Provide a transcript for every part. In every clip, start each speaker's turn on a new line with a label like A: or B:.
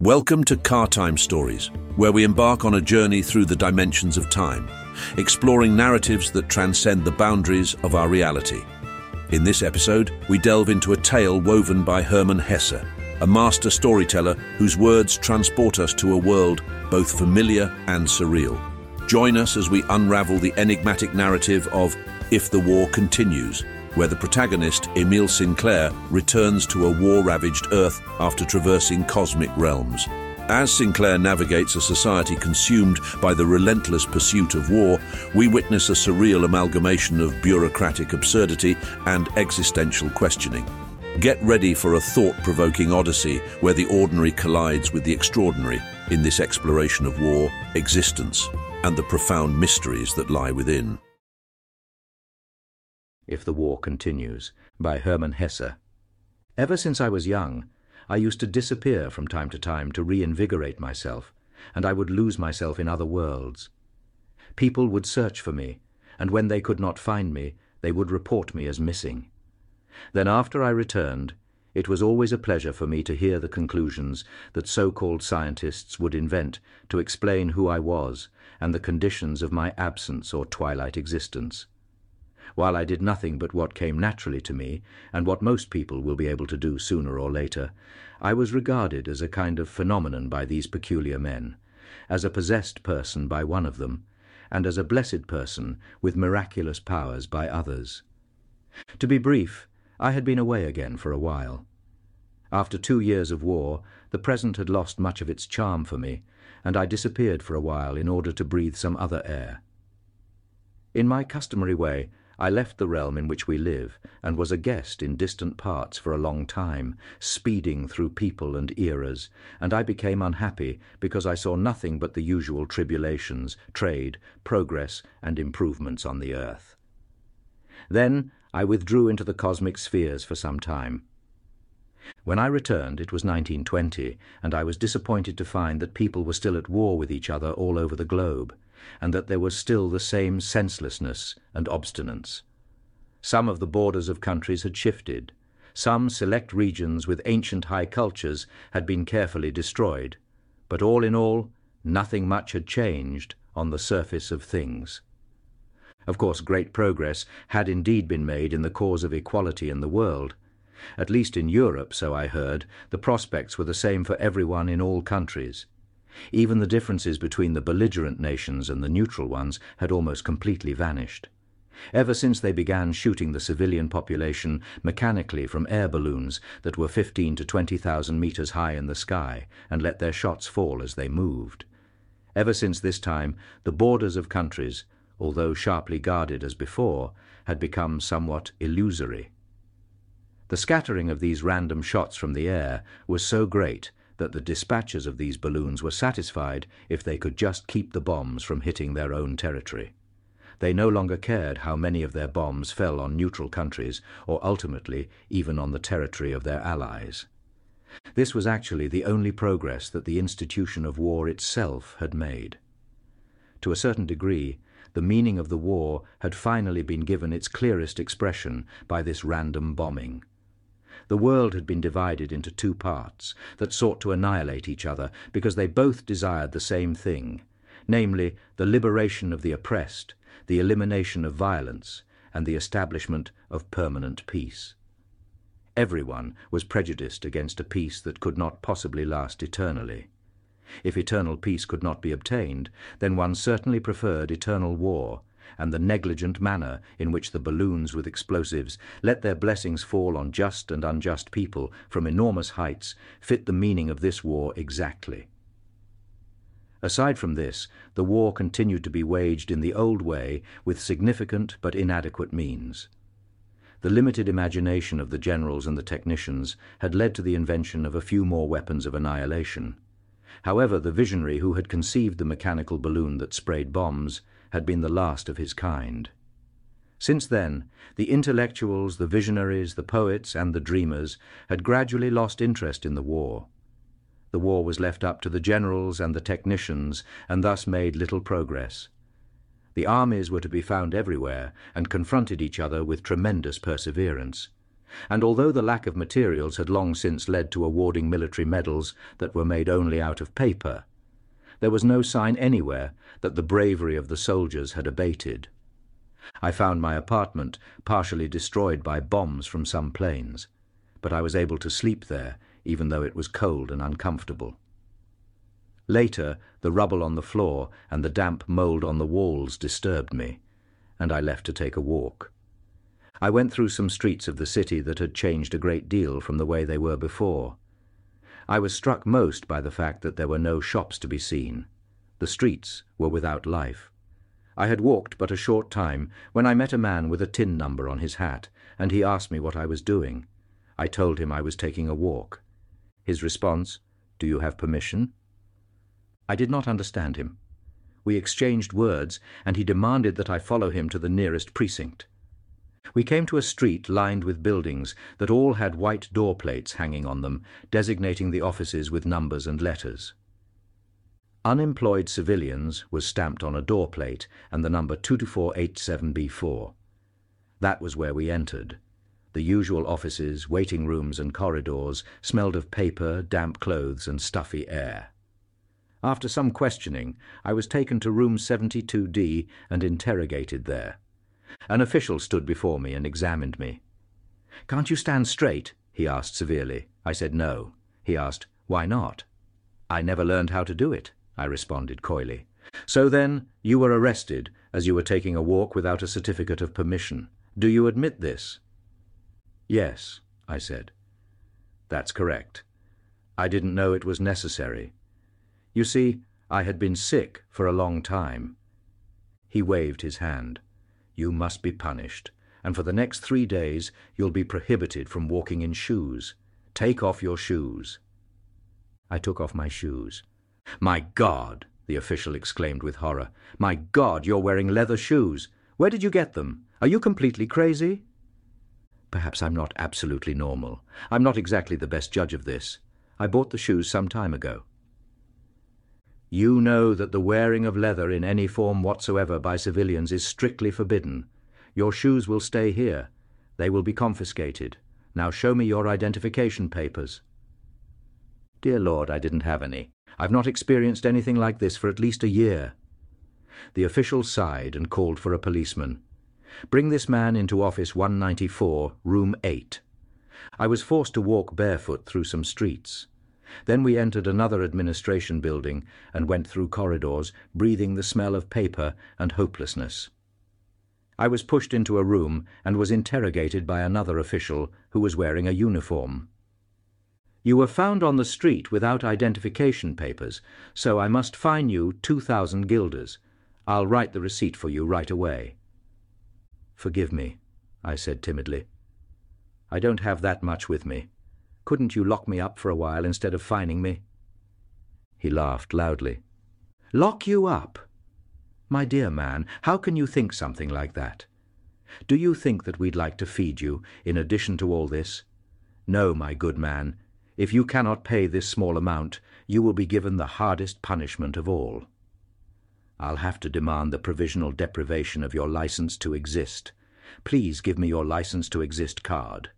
A: Welcome to Car Time Stories, where we embark on a journey through the dimensions of time, exploring narratives that transcend the boundaries of our reality. In this episode, we delve into a tale woven by Hermann Hesse, a master storyteller whose words transport us to a world both familiar and surreal. Join us as we unravel the enigmatic narrative of If the War Continues, where the protagonist, Emile Sinclair, returns to a war-ravaged Earth after traversing cosmic realms. As Sinclair navigates a society consumed by the relentless pursuit of war, we witness a surreal amalgamation of bureaucratic absurdity and existential questioning. Get ready for a thought-provoking odyssey where the ordinary collides with the extraordinary in this exploration of war, existence, and the profound mysteries that lie within.
B: If the War Continues, by Hermann Hesse. Ever since I was young, I used to disappear from time to reinvigorate myself, and I would lose myself in other worlds. People would search for me, and when they could not find me, they would report me as missing. Then after I returned, it was always a pleasure for me to hear the conclusions that so-called scientists would invent to explain who I was and the conditions of my absence or twilight existence. While I did nothing but what came naturally to me, and what most people will be able to do sooner or later, I was regarded as a kind of phenomenon by these peculiar men, as a possessed person by one of them, and as a blessed person with miraculous powers by others. To be brief, I had been away again for a while. After 2 years of war, the present had lost much of its charm for me, and I disappeared for a while in order to breathe some other air. In my customary way, I left the realm in which we live, and was a guest in distant parts for a long time, speeding through people and eras, and I became unhappy because I saw nothing but the usual tribulations, trade, progress, and improvements on the earth. Then I withdrew into the cosmic spheres for some time. When I returned, it was 1920, and I was disappointed to find that people were still at war with each other all over the globe, and that there was still the same senselessness and obstinance. Some of the borders of countries had shifted. Some select regions with ancient high cultures had been carefully destroyed. But all in all, nothing much had changed on the surface of things. Of course, great progress had indeed been made in the cause of equality in the world. At least in Europe, so I heard, the prospects were the same for everyone in all countries. Even the differences between the belligerent nations and the neutral ones had almost completely vanished. Ever since they began shooting the civilian population mechanically from air balloons that were 15 to 20,000 meters high in the sky and let their shots fall as they moved. Ever since this time, the borders of countries, although sharply guarded as before, had become somewhat illusory. The scattering of these random shots from the air was so great that the dispatchers of these balloons were satisfied if they could just keep the bombs from hitting their own territory. They no longer cared how many of their bombs fell on neutral countries or ultimately even on the territory of their allies. This was actually the only progress that the institution of war itself had made. To a certain degree, the meaning of the war had finally been given its clearest expression by this random bombing. The world had been divided into two parts that sought to annihilate each other because they both desired the same thing, namely the liberation of the oppressed, the elimination of violence, and the establishment of permanent peace. Everyone was prejudiced against a peace that could not possibly last eternally. If eternal peace could not be obtained, then one certainly preferred eternal war, and the negligent manner in which the balloons with explosives let their blessings fall on just and unjust people from enormous heights fit the meaning of this war exactly. Aside from this, the war continued to be waged in the old way with significant but inadequate means. The limited imagination of the generals and the technicians had led to the invention of a few more weapons of annihilation. However, the visionary who had conceived the mechanical balloon that sprayed bombs had been the last of his kind. Since then, the intellectuals, the visionaries, the poets, and the dreamers had gradually lost interest in the war. The war was left up to the generals and the technicians, and thus made little progress. The armies were to be found everywhere, and confronted each other with tremendous perseverance. and although the lack of materials had long since led to awarding military medals that were made only out of paper, there was no sign anywhere that the bravery of the soldiers had abated. I found my apartment partially destroyed by bombs from some planes, but I was able to sleep there even though it was cold and uncomfortable. Later, the rubble on the floor and the damp mold on the walls disturbed me, and I left to take a walk. I went through some streets of the city that had changed a great deal from the way they were before. I was struck most by the fact that there were no shops to be seen. The streets were without life. I had walked but a short time when I met a man with a tin number on his hat, and he asked me what I was doing. I told him I was taking a walk. His response, "Do you have permission?" I did not understand him. We exchanged words, and he demanded that I follow him to the nearest precinct. We came to a street lined with buildings that all had white door plates hanging on them, designating the offices with numbers and letters. Unemployed civilians was stamped on a door plate, and the number 22487B4. That was where we entered. The usual offices, waiting rooms and corridors smelled of paper, damp clothes and stuffy air. After some questioning, I was taken to room 72D and interrogated there. An official stood before me and examined me. "Can't you stand straight?" he asked severely. I said no. He asked, "Why not?" "I never learned how to do it," I responded coyly. "So then, you were arrested as you were taking a walk without a certificate of permission. Do you admit this?" "Yes," I said. "That's correct. I didn't know it was necessary. You see, I had been sick for a long time." He waved his hand. "You must be punished, and for the next 3 days you'll be prohibited from walking in shoes. Take off your shoes." I took off my shoes. "My God!" the official exclaimed with horror. "My God, you're wearing leather shoes. Where did you get them? Are you completely crazy?" Perhaps I'm not absolutely normal. I'm not exactly the best judge of this. I bought the shoes some time ago. "You know that the wearing of leather in any form whatsoever by civilians is strictly forbidden. Your shoes will stay here. They will be confiscated. Now show me your identification papers." Dear Lord, I didn't have any. I've not experienced anything like this for at least a year. The official sighed and called for a policeman. "Bring this man into office 194, room 8. I was forced to walk barefoot through some streets. Then we entered another administration building and went through corridors, breathing the smell of paper and hopelessness. I was pushed into a room and was interrogated by another official who was wearing a uniform. "You were found on the street without identification papers, so I must fine you 2,000 guilders. I'll write the receipt for you right away." "Forgive me," I said timidly. "I don't have that much with me. Couldn't you lock me up for a while instead of fining me?" He laughed loudly. "Lock you up? My dear man, how can you think something like that? Do you think that we'd like to feed you in addition to all this? No, my good man. If you cannot pay this small amount, you will be given the hardest punishment of all. I'll have to demand the provisional deprivation of your license to exist. Please give me your license to exist card."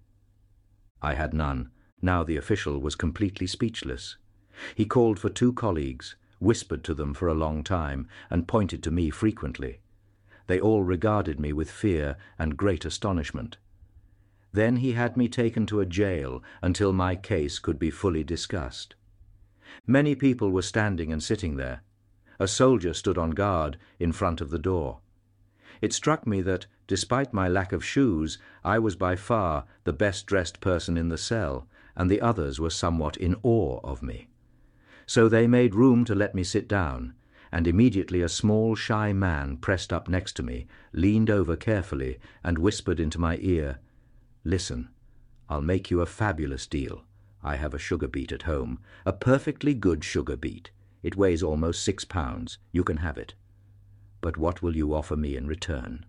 B: I had none. Now the official was completely speechless. He called for 2 colleagues, whispered to them for a long time, and pointed to me frequently. They all regarded me with fear and great astonishment. Then he had me taken to a jail until my case could be fully discussed. Many people were standing and sitting there. A soldier stood on guard in front of the door. It struck me that, despite my lack of shoes, I was by far the best-dressed person in the cell, and the others were somewhat in awe of me. So they made room to let me sit down, and immediately a small, shy man pressed up next to me, leaned over carefully, and whispered into my ear, "Listen, I'll make you a fabulous deal. I have a sugar beet at home, a perfectly good sugar beet. It weighs almost 6 pounds. You can have it. But what will you offer me in return?"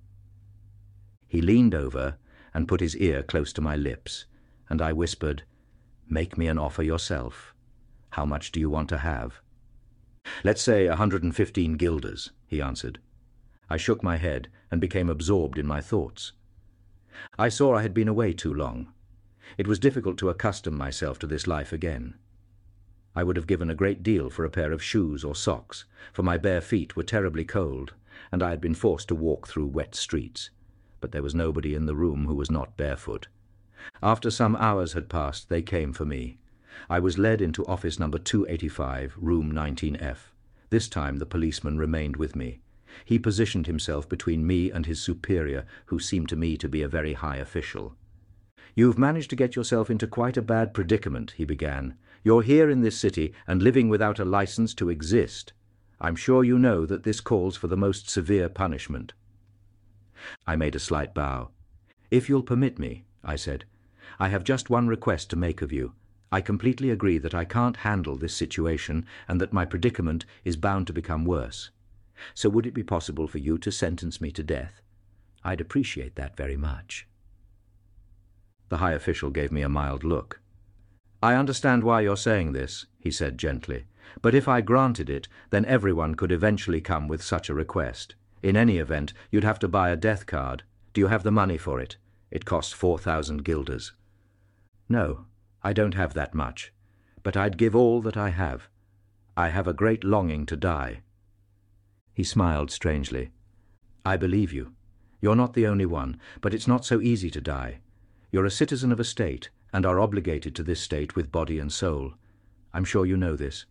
B: He leaned over and put his ear close to my lips, and I whispered, "Make me an offer yourself. How much do you want to have?" "Let's say 115 guilders, he answered. I shook my head and became absorbed in my thoughts. I saw I had been away too long. It was difficult to accustom myself to this life again. I would have given a great deal for a pair of shoes or socks, for my bare feet were terribly cold, and I had been forced to walk through wet streets. But there was nobody in the room who was not barefoot. After some hours had passed, they came for me. I was led into office number 285, room 19F. This time the policeman remained with me. He positioned himself between me and his superior, who seemed to me to be a very high official. "You've managed to get yourself into quite a bad predicament," he began. "You're here in this city and living without a license to exist. I'm sure you know that this calls for the most severe punishment." I made a slight bow. "If you'll permit me," I said, "I have just one request to make of you. I completely agree that I can't handle this situation and that my predicament is bound to become worse. So would it be possible for you to sentence me to death? I'd appreciate that very much." The high official gave me a mild look. "I understand why you're saying this," he said gently, "but if I granted it, then everyone could eventually come with such a request. In any event, you'd have to buy a death card. Do you have the money for it? It costs 4,000 guilders. "No, I don't have that much, but I'd give all that I have. I have a great longing to die." He smiled strangely. "I believe you. You're not the only one, but it's not so easy to die. You're a citizen of a state, and are obligated to this state with body and soul. I'm sure you know this.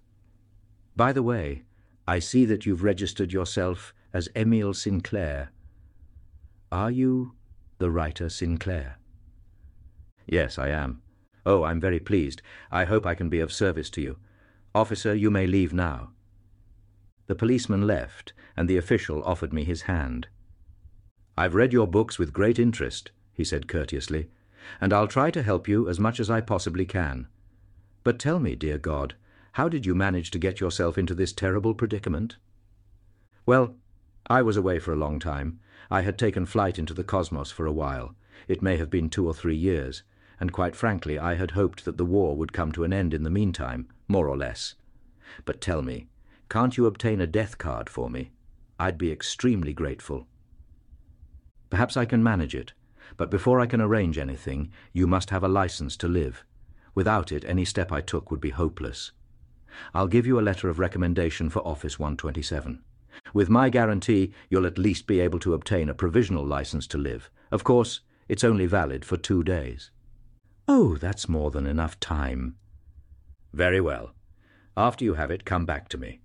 B: By the way, I see that you've registered yourself as Emile Sinclair. Are you the writer Sinclair?" "Yes, I am." "Oh, I'm very pleased. I hope I can be of service to you. Officer, you may leave now." The policeman left, and the official offered me his hand. "I've read your books with great interest," he said courteously, "and I'll try to help you as much as I possibly can. But tell me, dear God, how did you manage to get yourself into this terrible predicament?" "Well, I was away for a long time. I had taken flight into the cosmos for a while. It may have been 2 or 3 years, and quite frankly I had hoped that the war would come to an end in the meantime, more or less. But tell me, can't you obtain a death card for me? I'd be extremely grateful." "Perhaps I can manage it, but before I can arrange anything, you must have a license to live. Without it, any step I took would be hopeless. I'll give you a letter of recommendation for Office 127. With my guarantee, you'll at least be able to obtain a provisional license to live. Of course, it's only valid for 2 days. "Oh, that's more than enough time." "Very well. After you have it, come back to me."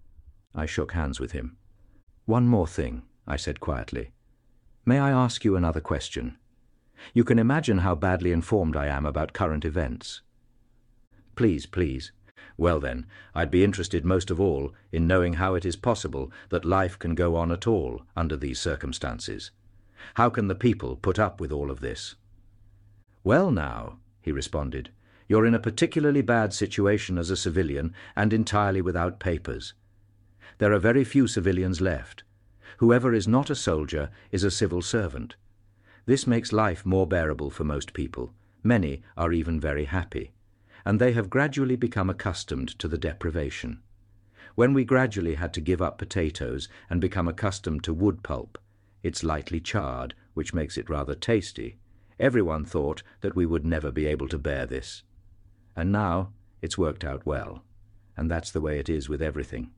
B: I shook hands with him. "One more thing," I said quietly. "May I ask you another question? You can imagine how badly informed I am about current events." "Please, please." "Well then, I'd be interested most of all in knowing how it is possible that life can go on at all under these circumstances. How can the people put up with all of this?" "Well now," he responded, "you're in a particularly bad situation as a civilian and entirely without papers. There are very few civilians left. Whoever is not a soldier is a civil servant. This makes life more bearable for most people. Many are even very happy, and they have gradually become accustomed to the deprivation. When we gradually had to give up potatoes and become accustomed to wood pulp, it's lightly charred, which makes it rather tasty, everyone thought that we would never be able to bear this. And now it's worked out well, and that's the way it is with everything."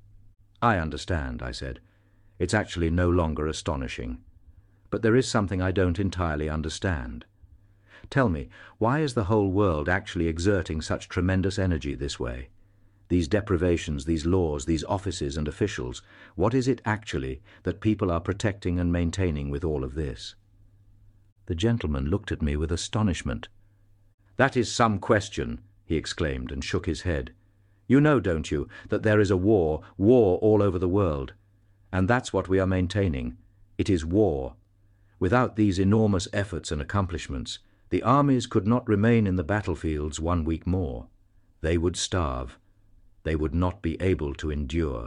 B: "I understand," I said. "It's actually no longer astonishing. But there is something I don't entirely understand. Tell me, why is the whole world actually exerting such tremendous energy this way? These deprivations, these laws, these offices and officials, what is it actually that people are protecting and maintaining with all of this?" The gentleman looked at me with astonishment. "That is some question," he exclaimed and shook his head. "You know, don't you, that there is a war all over the world. And that's what we are maintaining. It is war. Without these enormous efforts and accomplishments, the armies could not remain in the battlefields 1 week more. They would starve. They would not be able to endure."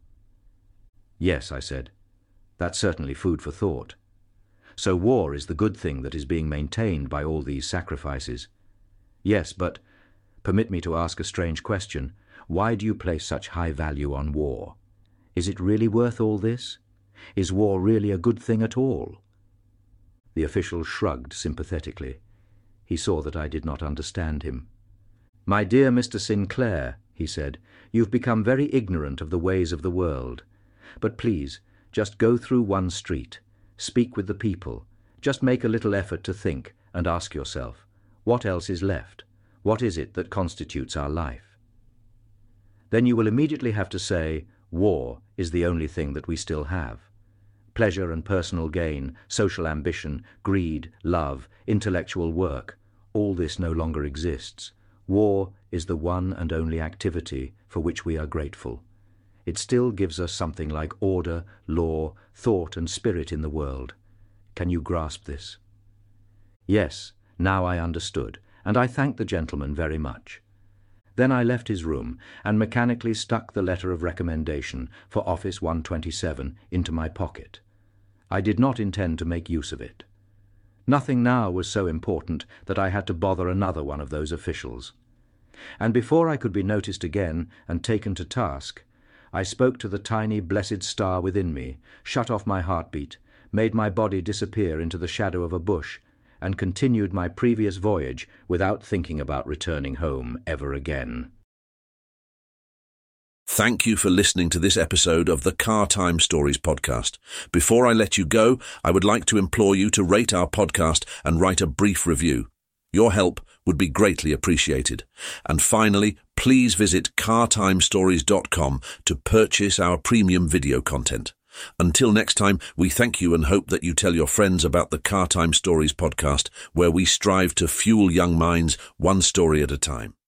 B: "Yes," I said, "that's certainly food for thought. So war is the good thing that is being maintained by all these sacrifices." "Yes, but permit me to ask a strange question. Why do you place such high value on war? Is it really worth all this? Is war really a good thing at all?" The official shrugged sympathetically. He saw that I did not understand him. "My dear Mr. Sinclair," he said, "you've become very ignorant of the ways of the world. But please, just go through one street, speak with the people, just make a little effort to think and ask yourself, what else is left? What is it that constitutes our life?" Then you will immediately have to say, war is the only thing that we still have. Pleasure and personal gain, social ambition, greed, love, intellectual work, all this no longer exists. War is the one and only activity for which we are grateful. It still gives us something like order, law, thought and spirit in the world. Can you grasp this? Yes, now I understood, and I thanked the gentleman very much. Then I left his room and mechanically stuck the letter of recommendation for Office 127 into my pocket. I did not intend to make use of it. Nothing now was so important that I had to bother another one of those officials. And before I could be noticed again and taken to task, I spoke to the tiny blessed star within me, shut off my heartbeat, made my body disappear into the shadow of a bush, and continued my previous voyage without thinking about returning home ever again.
A: Thank you for listening to this episode of the Car Time Stories podcast. Before I let you go, I would like to implore you to rate our podcast and write a brief review. Your help would be greatly appreciated. And finally, please visit cartimestories.com to purchase our premium video content. Until next time, we thank you and hope that you tell your friends about the Car Time Stories podcast, where we strive to fuel young minds one story at a time.